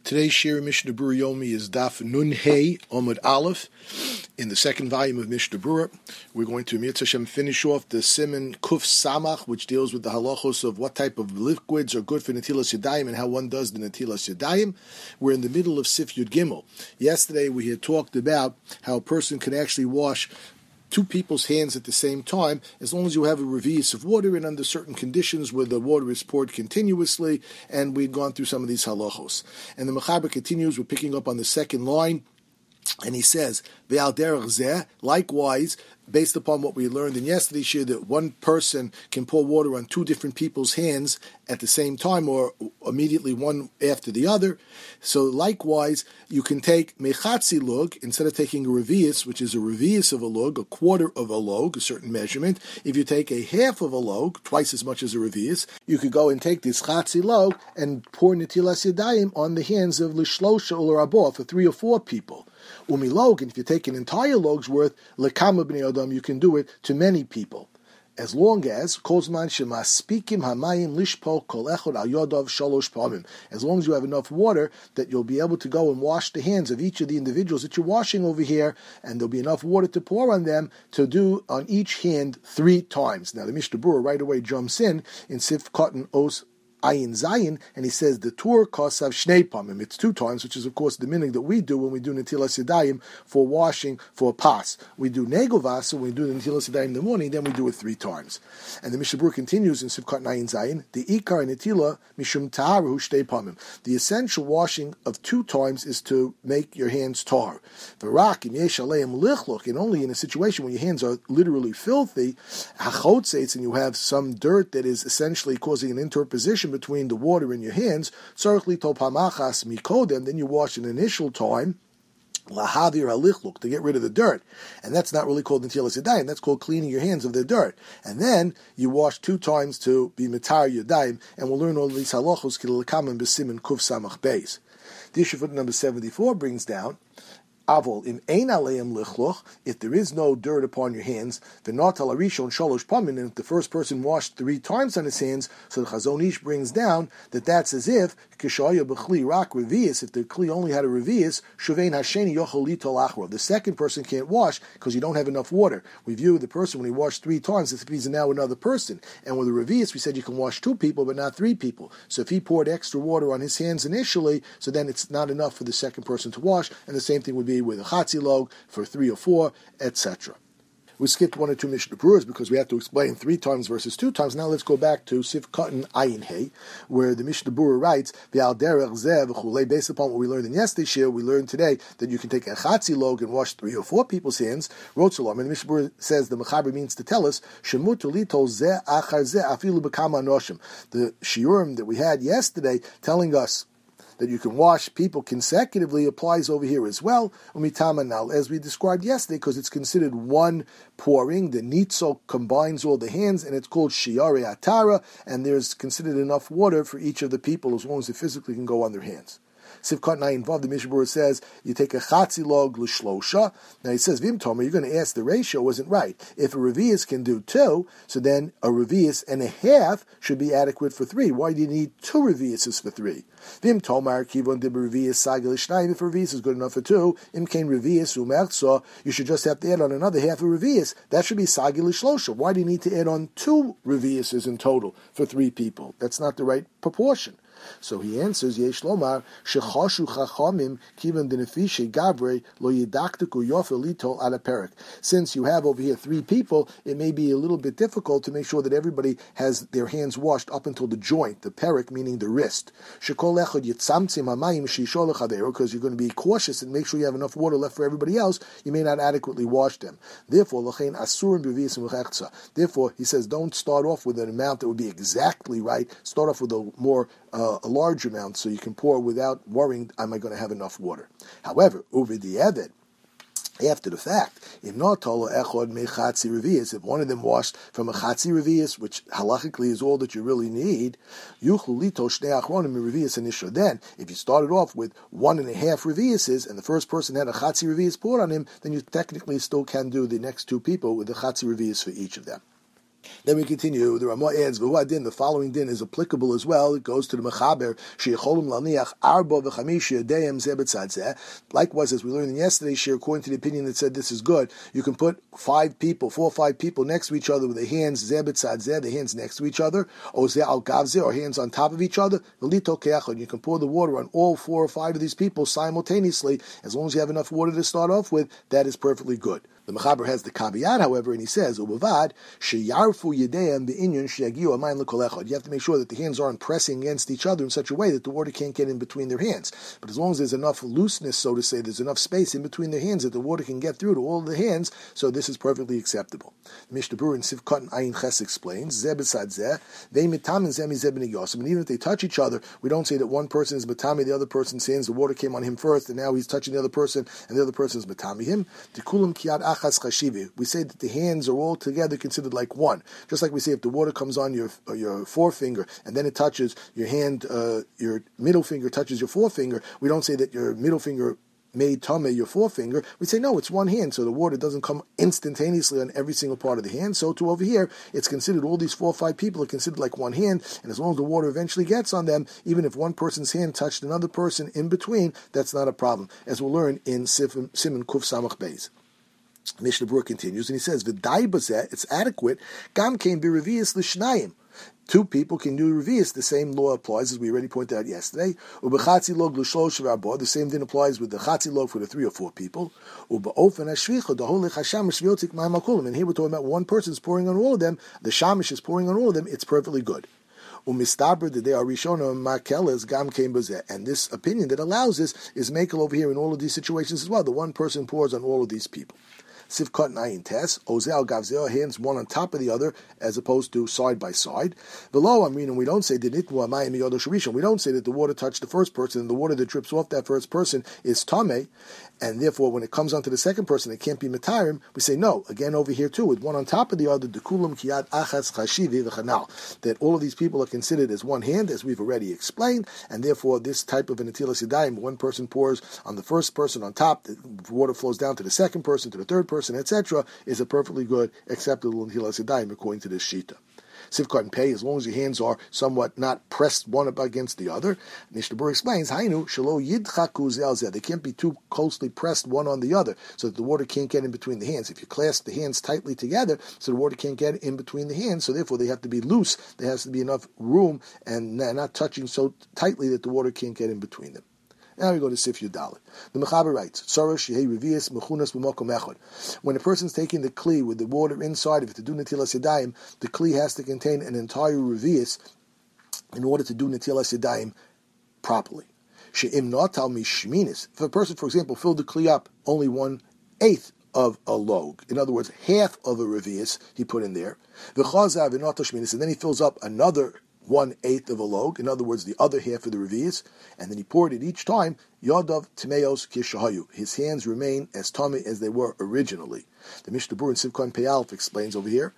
Today's Shir Mishnah Berurah Yomi is Daf Nun Hey Omud Aleph. In the second volume of Mishnah Berurah, we're going to Mirz Hashem finish off the Siman Kuf Samach, which deals with the halachos of what type of liquids are good for Netilas Yadayim and how one does the Netilas Yadayim. We're in the middle of Sif Yud Gimel. Yesterday we had talked about how a person can actually wash two people's hands at the same time, as long as you have a revius of water and under certain conditions where the water is poured continuously, and we'd gone through some of these halachos. And the Mechaber continues, we're picking up on the second line, and he says, Ve'al derech zeh, likewise, based upon what we learned in yesterday's shir, that one person can pour water on two different people's hands at the same time, or immediately one after the other. So likewise, you can take mechatzi lug, instead of taking a revius, which is a revius of a lug, a quarter of a log, a certain measurement. If you take a half of a log, twice as much as a revius, you could go and take this chatzi log and pour netilas yadayim on the hands of lishlosha or rabah, for 3 or 4 people. Umilog, and if you take an entire log's worth, lekama b'nei adam, you can do it to many people, as long as kozman shemaspikim hamayim lishpol kol echad al yodav shalosh pamim, as long as you have enough water that you'll be able to go and wash the hands of each of the individuals that you're washing over here, and there'll be enough water to pour on them to do on each hand 3 times. Now the Mishnah Berurah right away jumps in Sif Cotton Os Ayin Zayin, and he says the tour costs of Shnei Pamim. It's 2 times, which is of course the minig that we do when we do Netilas Yadayim for washing for pas. We do Negovas, when we do the Netilas Yadayim in the morning, then we do it 3 times. And the Mishnah Berurah continues in Sivkat Ayin Zayin, the Ikar Netila Mishum Taharu Shnei Pamim. The essential washing of 2 times is to make your hands tar. V'rak im yesh aleim lichloch, and only in a situation when your hands are literally filthy, hachotzeitz, and you have some dirt that is essentially causing an interposition between the water in your hands, then you wash an initial time, to get rid of the dirt. And that's not really called netilas yadayim, that's called cleaning your hands of the dirt. And then you wash 2 times to be mitar yadayim, and we'll learn all of these halachos k'lekamen b'simin kuf samach beis. The issue foot number 74 brings down, Avol im ein aleim lichloch, if there is no dirt upon your hands, v'not al arishon shalosh pamin, and if the first person washed 3 times on his hands, so the Chazon Ish brings down that that's as if kishaya b'chli rak revius, if the kli only had a revius, shuvein hasheni yochel litol achrov. The second person can't wash because you don't have enough water. We view the person when he washed 3 times as if he's now another person. And with a revius, we said you can wash 2 people but not 3 people. So if he poured extra water on his hands initially, so then it's not enough for the second person to wash, and the same thing would be with a chatzi log for 3 or 4, etc. We skipped 1 or 2 Mishnah Berurahs because we had to explain 3 times versus 2 times. Now let's go back to Sif Cotton Ayin Hey, where the Mishnah Berurah writes, V'al derech zeh v'chulei, based upon what we learned in yesterday's shir, we learned today that you can take a chatzi log and wash 3 or 4 people's hands, Rotzalam, and the Mishnah Berurah says, the Mechaber means to tell us, Shemutu litol zeh achar zeh afilu b'kama anoshim. The shiurim that we had yesterday telling us that you can wash people consecutively applies over here as well. Umitamanal, as we described yesterday, because it's considered one pouring. The nitzo combines all the hands, and it's called shiare atara, and there's considered enough water for each of the people as long as they physically can go on their hands. Sivkot 9 involved, the Mishnah Berurah says, you take a chatzi log l'shlosha. Now he says, Vim Tomer, you're going to ask, the ratio wasn't right. If a revius can do 2, so then a revius and a half should be adequate for 3. Why do you need 2 reviuses for 3? Vim Tomer, kivon de revius sagel shnayim, if a revius is good enough for 2, im kain revius umertzo, you should just have to add on another half a revius. That should be sagel shlosha. Why do you need to add on 2 reviuses in total for 3 people? That's not the right proportion. So he answers, Yesh Lomar, Shechoshu Chachamim, Kivan Denefishe Gabre, Lo Yidaktiku Yofel Litol Ala Perik. Since you have over here 3 people, it may be a little bit difficult to make sure that everybody has their hands washed up until the joint, the perik, meaning the wrist. Shekol Echad Yitzamtzim Hamayim Shishol Echadero, because you're going to be cautious and make sure you have enough water left for everybody else, you may not adequately wash them. Therefore, Lachein Asurim Bevias Mechechza. Therefore, he says, don't start off with an amount that would be exactly right. Start off with a large amount so you can pour without worrying, am I going to have enough water? However, uvidiyeved, after the fact, if not tolo echod mechatzi revius, if one of them washed from a chatzi revius, which halachically is all that you really need, yuchlu lito shnei achronim revius inisha. Then, if you started off with 1.5 reviuses, and the first person had a chatzi revius poured on him, then you technically still can do the next 2 people with the chatzi revius for each of them. Then we continue. The Ramah adds, the following din is applicable as well. It goes to the Mechaber. Likewise, as we learned in yesterday's share, according to the opinion that said this is good, you can put 4 or 5 people next to each other with the hands the hands next to each other, or hands on top of each other. You can pour the water on all 4 or 5 of these people simultaneously. As long as you have enough water to start off with, that is perfectly good. The Mechaber has the caveat, however, and he says, "Ubavad sheyarfu yedeim beinyan sheyagiu amayim lekol echad." You have to make sure that the hands aren't pressing against each other in such a way that the water can't get in between their hands. But as long as there's enough looseness, so to say, there's enough space in between their hands that the water can get through to all of the hands, so this is perfectly acceptable. The Mishnah Berurah in Sivkot Ayin Ches explains, "Zeh b'sad zeh, they mitam and zeh mizeh b'nei yosem." And even if they touch each other, we don't say that one person is matami, the other person's hands, the water came on him first, and now he's touching the other person, and the other person is matami him. Tikulam kiyad achas chashivi. We say that the hands are all together considered like one. Just like we say if the water comes on your forefinger and then it touches your hand, your middle finger touches your forefinger, we don't say that your middle finger made tame your forefinger. We say no, it's one hand, so the water doesn't come instantaneously on every single part of the hand. So too over here, it's considered, all these 4 or 5 people are considered like one hand, and as long as the water eventually gets on them, even if one person's hand touched another person in between, that's not a problem, as we'll learn in Siman Kuf Samach Beis. Mishnah Berurah continues, and he says, "V'dai bazeh, it's adequate. Gam kein b'revius l'shnayim. 2 people can do revius. The same law applies, as we already pointed out yesterday. Ubechatzi log l'shlosh v'arbah. The same thing applies with the chatzi log for the 3 or 4 people. Ubeofen hashvicha daholich hashamish v'yotzik ma'am hakulim. And here we're talking about one person's pouring on all of them. The shamish is pouring on all of them. It's perfectly good. Umistaber that they are rishona makeles gam kein bazeh. And this opinion that allows this is makel over here in all of these situations as well. The one person pours on all of these people. Sivkot Nayin Tes, Ozel Gavzel, hands one on top of the other, as opposed to side by side. Below, we don't say we don't say that the water touched the first person, and the water that drips off that first person is Tameh, and therefore when it comes onto the second person, it can't be Matarim. We say no, again over here too, with one on top of the other, Dekulam Kiyad Achas Chashivi V'Chanal, that all of these people are considered as one hand, as we've already explained, and therefore this type of an Netilas Yadayim, one person pours on the first person on top, the water flows down to the second person, to the third person, etc., is a perfectly good, acceptable Netilas Yadayim according to this Shita. Sivkot and Pei, as long as your hands are somewhat not pressed one up against the other. Mishnah Berurah explains, Hainu shelo yidchaku zel zeh. They can't be too closely pressed one on the other, so that the water can't get in between the hands. If you clasp the hands tightly together, so the water can't get in between the hands, so therefore they have to be loose. There has to be enough room and not touching so tightly that the water can't get in between them. Now we go to Sif Yudalit. The Mechaber writes, when a person's taking the kli with the water inside of it to do Netilas Yadayim, the kli has to contain an entire revius in order to do Netilas Yadayim properly. If a person, for example, filled the kli up only 1/8 of a log, in other words, half of a revius he put in there, and then he fills up another 1/8 of a log, in other words, the other half of the revius, and then he poured it each time, Yadav Timeos Kishahayu. His hands remain as tummy as they were originally. The Mishnah Berurah in Sivkot Peyalf explains over here,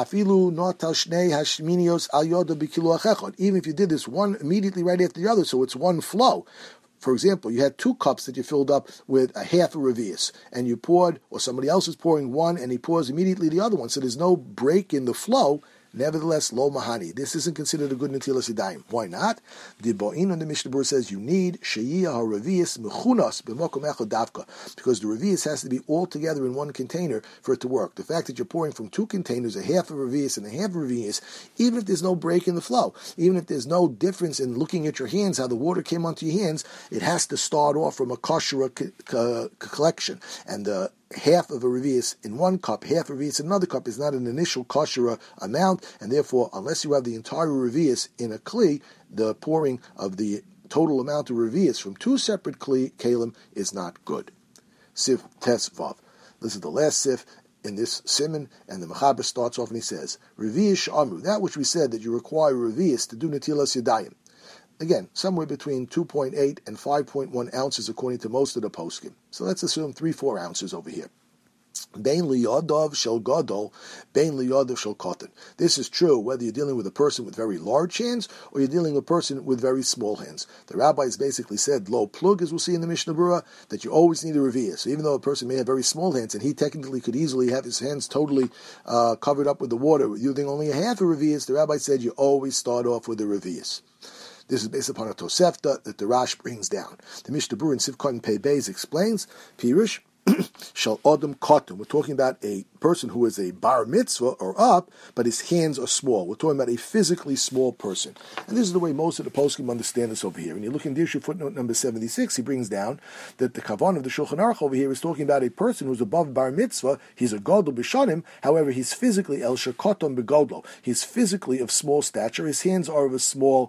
even if you did this one immediately right after the other, so it's one flow. For example, you had 2 cups that you filled up with a half a revius, and you poured, or somebody else is pouring one, and he pours immediately the other one, so there's no break in the flow. Nevertheless, lo mahani. This isn't considered a good Netilas Yadayim. Why not? The Bo'in on the Mishnah Berurah says you need sheyiyah ha'revius mechunas b'mokom echad davka, because the revius has to be all together in one container for it to work. The fact that you're pouring from 2 containers, a half of a revius and a half of a revius, even if there's no break in the flow, even if there's no difference in looking at your hands, how the water came onto your hands, it has to start off from a kosher collection, and half of a revius in 1 cup, half a revius in another cup is not an initial kosher amount, and therefore, unless you have the entire revius in a kli, the pouring of the total amount of revius from 2 separate kalim is not good. Sif Tes Vav. This is the last sif in this siman, and the Mechaber starts off and he says, Revius Amru, that which we said that you require revius to do Netilas Yadayim. Again, somewhere between 2.8 and 5.1 ounces according to most of the poskim. So let's assume 3-4 ounces over here. Bein liyadav shel gadol, bein liyadav shel katan. This is true whether you're dealing with a person with very large hands or you're dealing with a person with very small hands. The rabbis basically said, lo plug, as we'll see in the Mishnah Berurah, that you always need a revi'ah. So even though a person may have very small hands, and he technically could easily have his hands totally covered up with the water, using only a half a revi'ah, the rabbi said you always start off with a revi'ah. This is based upon a Tosefta that the Rash brings down. The Mishnah Berurah in Sivkot Pei Beis explains, Pirush, Shal Adam Katan. We're talking about a person who is a bar mitzvah or up, but his hands are small. We're talking about a physically small person. And this is the way most of the poskim understand this over here. When you look in Dirshu footnote number 76, he brings down that the kavan of the Shulchan Aruch over here is talking about a person who's above bar mitzvah. He's a gadol b'shanim. However, he's physically el shekaton begadlo. He's physically of small stature. His hands are of a small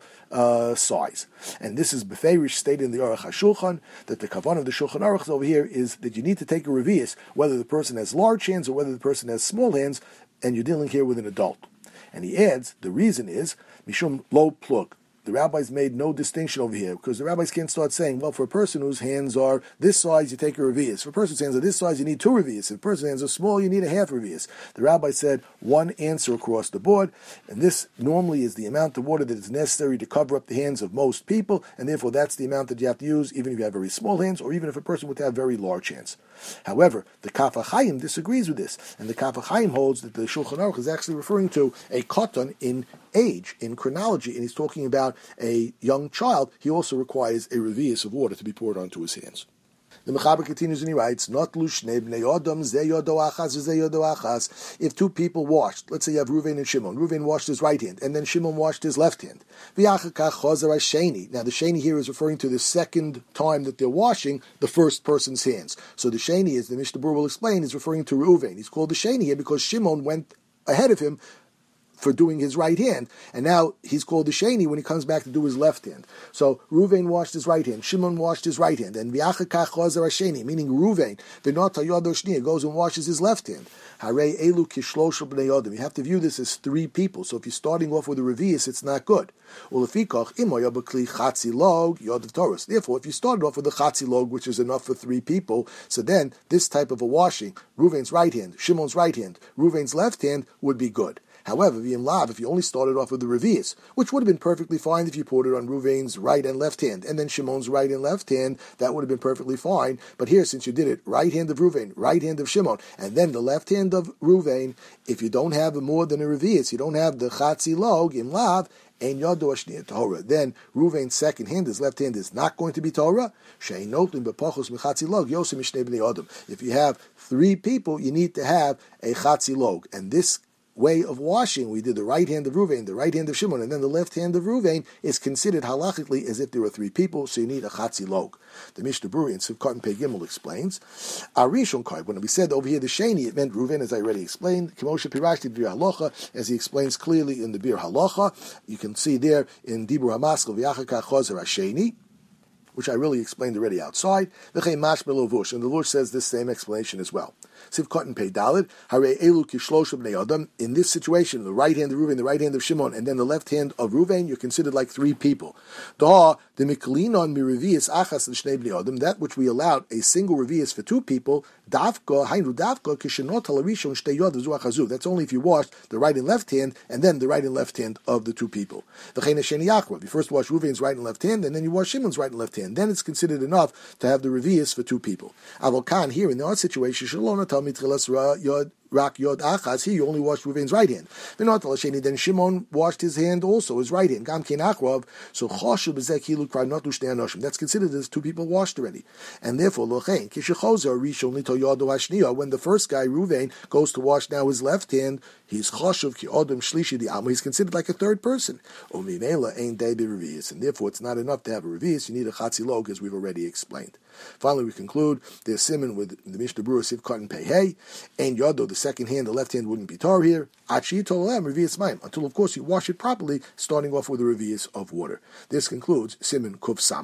size. And this is beferish stated in the Aruch HaShulchan that the kavan of the Shulchan Aruch over here is that you need to take a revi'us, whether the person has large hands or whether the person has small hands, and you're dealing here with an adult. And he adds, the reason is, mishum lo plug. The rabbis made no distinction over here, because the rabbis can't start saying, well, for a person whose hands are this size, you take a revi'us. For a person's hands are this size, you need two revi'us. If a person's hands are small, you need a half revi'us. The rabbi said one answer across the board, and this normally is the amount of water that is necessary to cover up the hands of most people, and therefore that's the amount that you have to use, even if you have very small hands, or even if a person would have very large hands. However, the Kaf HaChaim disagrees with this, and the Kaf HaChaim holds that the Shulchan Aruch is actually referring to a katan in age, in chronology, and he's talking about a young child. He also requires a revi'us of water to be poured onto his hands. The Mechaber continues and he writes, "Not lushnei bnei adam ze yodo achas v'ze yodo achas." If two people washed, let's say you have Reuven and Shimon. Reuven washed his right hand, and then Shimon washed his left hand. V'achakach chozer hasheni. Now the sheni here is referring to the second time that they're washing the first person's hands. So the sheni, as the Mishnah Berurah will explain, is referring to Reuven. He's called the sheni here because Shimon went ahead of him for doing his right hand, and now he's called the sheni when he comes back to do his left hand. So Reuven washed his right hand, Shimon washed his right hand, and v'achakach chozer hasheni, meaning Reuven, v'not hayado shniya, goes and washes his left hand. Harei elu kishlosh bnei adam. You have to view this as three people. So if you're starting off with a revi'us, it's not good. Ulefikach imo yabakli chatzi log yod of Torah. Therefore, if you started off with a chatzi log, which is enough for three people, so then this type of a washing, Reuven's right hand, Shimon's right hand, Reuven's left hand, would be good. However, if you only started off with the revi'us, which would have been perfectly fine if you poured it on Reuven's right and left hand, and then Shimon's right and left hand, that would have been perfectly fine. But here, since you did it, right hand of Reuven, right hand of Shimon, and then the left hand of Reuven, if you don't have more than a revi'us, you don't have the chatzi log, im lav, ein yado ashniya Torah. Then Reuven's second hand, his left hand, is not going to be Torah. Shein notlin b'pachos mechatzi log yosem mishnei bnei adam. If you have three people, you need to have a chatzi log, and this way of washing, we did the right hand of Reuven, the right hand of Shimon, and then the left hand of Reuven, is considered halachically as if there were three people, so you need a chatzi log. The Mishnah Berurah in Sivkot Pei Gimel explains, Arishon Kai, when we said over here the sheni, it meant Reuven, as I already explained, Kemoshe Pirashti Bir Halacha, as he explains clearly in the Bir Halacha. You can see there in Dibur HaMaskal, V'yachakach chozer hasheni, which I really explained already outside. V'chei mashma levush, and the Lush says this same explanation as well. Sivkot Pei Daled, Harei elu kishlosh bnei adam. In this situation, the right hand of Reuven, the right hand of Shimon, and then the left hand of Reuven, you're considered like three people. Da the miklinon mirivius achas l'shnei bnei adam, that which we allowed a single revius for two people. Davka hainu davka kishenot halarishon shtei yod zu achazu. That's only if you washed the right and left hand, and then the right and left hand of the two people. V'chei nesheni yachrav. You first wash Reuven's right and left hand, and then you wash Shimon's right and left hand. Then it's considered enough to have the revius for two people. Avokan here in our situation, shalom tell me yod rak yod achas. Here you only washed Reuven's right hand. Then Shimon washed his hand also, his right hand. Gam ken achrav. So choshu b'zeh kilu krai not l'shnei anoshim. That's considered as two people washed already, and therefore lochein kishechozer rishon lito yodo hashniya. When the first guy Reuven goes to wash now his left hand, he's choshuv ki odom shlishi di amo. He's considered like a third person. Umimela ain't day be revius, and therefore it's not enough to have a revius. You need a chatzi log, as we've already explained. Finally, we conclude there's simon with the Mishnah Berurah Sivkot Pei Hey, and yodo, the second hand, the left hand wouldn't be tar here. Achi tolem revius mayim, until of course you wash it properly, starting off with a revius of water. This concludes Siman Kuf Samach.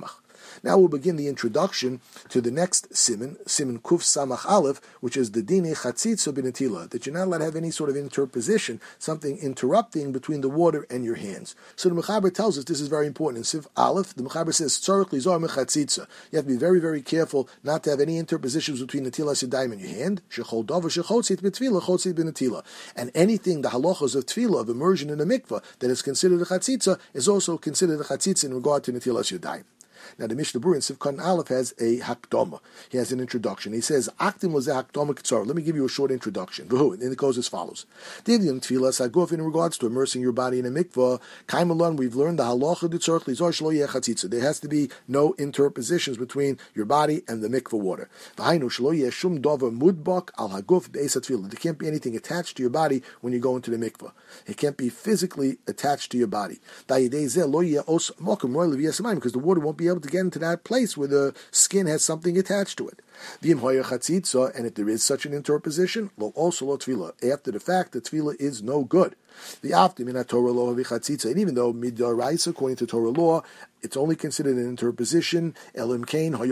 Now we'll begin the introduction to the next siman, siman kuf samach aleph, which is the dine chatzitza b'netila, that you're not allowed to have any sort of interposition, something interrupting between the water and your hands. So the Mechaber tells us this is very important. In Siv Aleph, the Mechaber says, tzarich lizar mechatzitza. You have to be very, very careful not to have any interpositions between netilas yadayim and your hand. Shechol davar shechotzit b'tefila, chotzit b'netila. And anything, the halachos of tefillah, of immersion in a mikveh, that is considered a chatzitza, is also considered a chatzitza in regard to netilas yadayim. Now the Mishnah Berurah in Sivkon Aleph has a hakdama. He has an introduction. He says, "Akdim was a hakdama k'tzar." Let me give you a short introduction. And it goes as follows: Didion tefillah saguf, in regards to immersing your body in a mikvah, kaimalon, we've learned the halacha d'tzarich lizar shlo yeh chatzitza. There has to be no interpositions between your body and the mikvah water. V'hainu shlo yeh shum davar mudbak al haguf be'es tefillah. There can't be anything attached to your body when you go into the mikvah. It can't be physically attached to your body. Because the water won't be able to get into that place where the skin has something attached to it. And if there is such an interposition, after the fact, the tefillah is no good. And even though midaraisa, according to Torah law, it's only considered an interposition. In order for it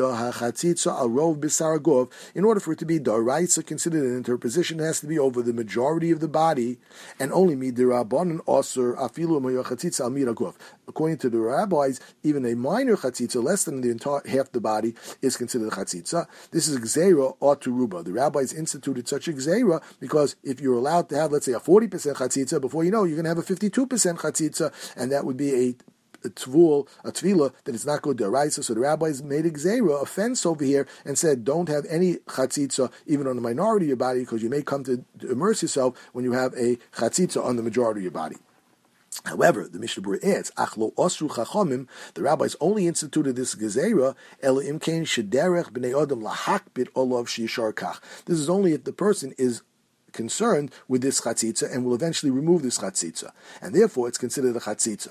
to be daraisa, considered an interposition, it has to be over the majority of the body, and only midirabanan osur afilu chatzitza al miragov. According to the rabbis, even a minor chatzitza, less than the entire half the body, is considered a chatzitza. This is gzeira or turuba. The rabbis instituted such a gzeira because if you're allowed to have, let's say, a 40% chatzitza, before you know, you're going to have a 52% chatzitza, and that would be a tefillah that is not good deraisa. So the rabbis made a gzeira, a fence over here, and said, don't have any chatzitza even on the minority of your body, because you may come to immerse yourself when you have a chatzitza on the majority of your body. However, the Mishnah Berurah adds, "Achlo osru chachamim." The rabbis only instituted this gezerah ela imkein shederech b'nei adam lahakbit olav sheyishar kach. This is only if the person is concerned with this chatzitza and will eventually remove this chatzitza, and therefore it's considered a chatzitza.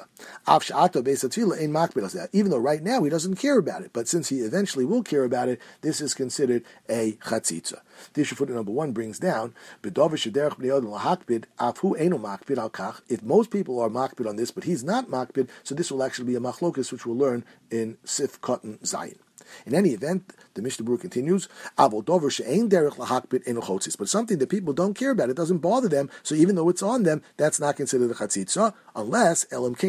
Even though right now he doesn't care about it, but since he eventually will care about it, this is considered a chatzitza. This footnote number 1 brings down, if most people are makbid on this, but he's not makbid, so this will actually be a machlokus, which we'll learn in Sif Cotton Zayin. In any event, the Mishnah Berurah continues, but something that people don't care about, it doesn't bother them, so even though it's on them, that's not considered a chatzitza, unless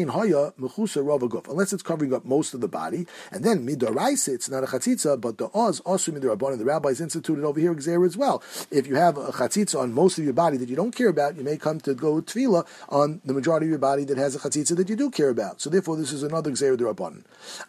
it's covering up most of the body, and then midaraisa, it's not a chatzitza, but the oz, also midarabban, the rabbis instituted over here gzeira as well. If you have a chatzitza on most of your body that you don't care about, you may come to go tefillah on the majority of your body that has a chatzitza that you do care about. So therefore, this is another gzeira d'rabbanan.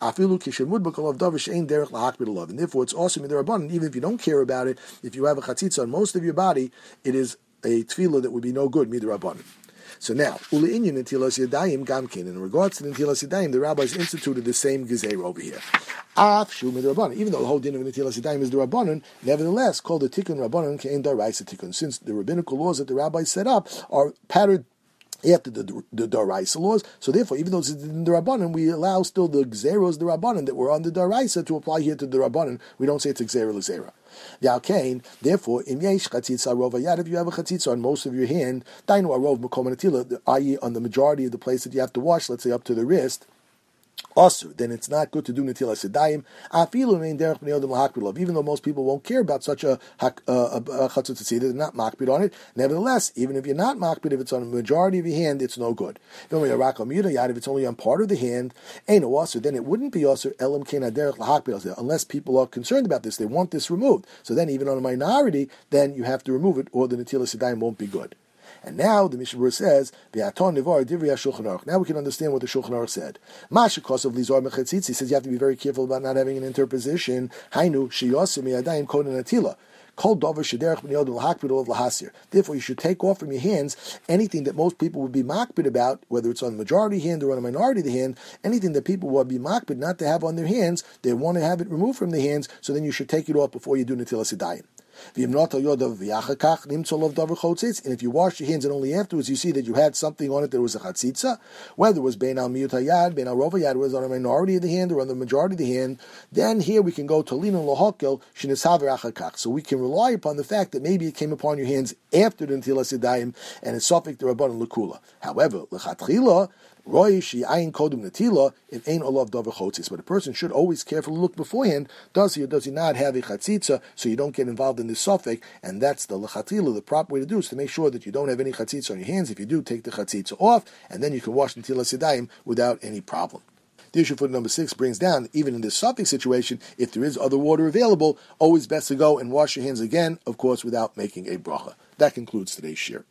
And therefore it's also midarabbanan, even if you don't care about it, if you have a chatzitza on most of your body, it is a tefillah that would be no good, midarabbanan. So now, in regards to the netilas yadayim, the rabbis instituted the same gezer over here. Even though the whole din of netilas yadayim is the rabbanon, nevertheless, called the tikkun rabbanon kein daraisa tikkun, since the rabbinical laws that the rabbis set up are patterned after the daraisa laws, so therefore, even though it's in the rabbanon, we allow still the gzeros the rabbanon that were on the daraisa to apply here to the rabbanon. We don't say it's a gzera l'zera. Therefore, if you have a chatzitza on most of your hand, i.e. on the majority of the place that you have to wash, let's say up to the wrist, also, then it's not good to do netilas yadayim. Even though most people won't care about such a chatzitza, they're not makbid on it. Nevertheless, even if you're not makbid, if it's on the majority of your hand, it's no good. If it's only on part of the hand, then it wouldn't be also unless people are concerned about this. They want this removed. So then, even on a minority, then you have to remove it, or the netilas yadayim won't be good. And now the Mishnah Berurah says, now we can understand what the Shulchan Aruch said. He says you have to be very careful about not having an interposition. Therefore, you should take off from your hands anything that most people would be makbid about, whether it's on the majority hand or on a minority of the hand, anything that people would be makbid not to have on their hands, they want to have it removed from their hands, so then you should take it off before you do netilas yadayim. And if you wash your hands and only afterwards you see that you had something on it that was a chatzitza, whether it was bein al miyut hayad, bein al rov hayad, was on a minority of the hand or on the majority of the hand, then here we can go to lina lohakel shenisaver achakach. So we can rely upon the fact that maybe it came upon your hands after the netilas yadayim and it's sofik the rabbanon lekula. However, lechatchila, but a person should always carefully look beforehand, does he or does he not have a chatzitza, so you don't get involved in this suffix, and that's the lechatila. The proper way to do is to make sure that you don't have any chatzitza on your hands. If you do, take the chatzitza off, and then you can wash the netilas yadayim without any problem. The issue for number 6 brings down, even in this suffix situation, if there is other water available, always best to go and wash your hands again, of course, without making a bracha. That concludes today's shir.